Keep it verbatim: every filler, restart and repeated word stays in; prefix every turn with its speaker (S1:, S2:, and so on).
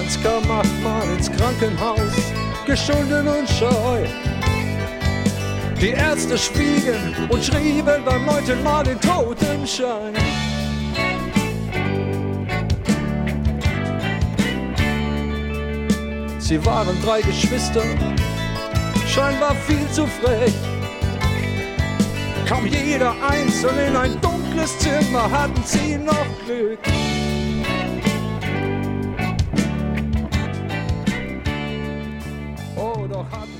S1: Franz kam achtmal ins Krankenhaus, geschunden und scheu. Die Ärzte schwiegen und schrieben beim neunten Mal den Totenschein. Sie waren drei Geschwister, scheinbar viel zu frech. Kaum jeder einzeln in ein dunkles Zimmer, hatten sie noch Glück. Oh, doch hatten